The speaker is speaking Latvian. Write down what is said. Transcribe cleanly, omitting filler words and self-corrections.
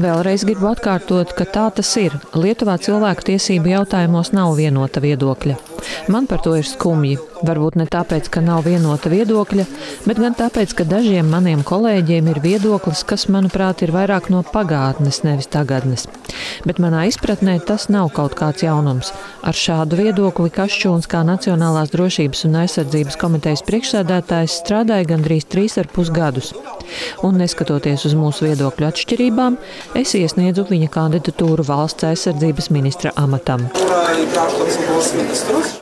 Vēlreiz gribu atkārtot, ka tā tas ir. Lietuvā cilvēku tiesību jautājumos nav vienota viedokļa. Man par to ir skumji. Varbūt ne tāpēc, ka nav vienota viedokļa, bet gan tāpēc, ka dažiem maniem kolēģiem ir viedoklis, kas, manuprāt, ir vairāk no pagātnes, nevis tagadnes. Bet manā izpratnē tas nav kaut kāds jaunums. Ar šādu viedokli Kaščūns kā Nacionālās drošības un aizsardzības komitejas priekšsēdētājs strādāja gandrīz 3,5 gadus. Un neskatoties uz mūsu viedokļu atšķirībām, es iesniedzu viņa kandidatūru valsts aizsardzības ministra amatam.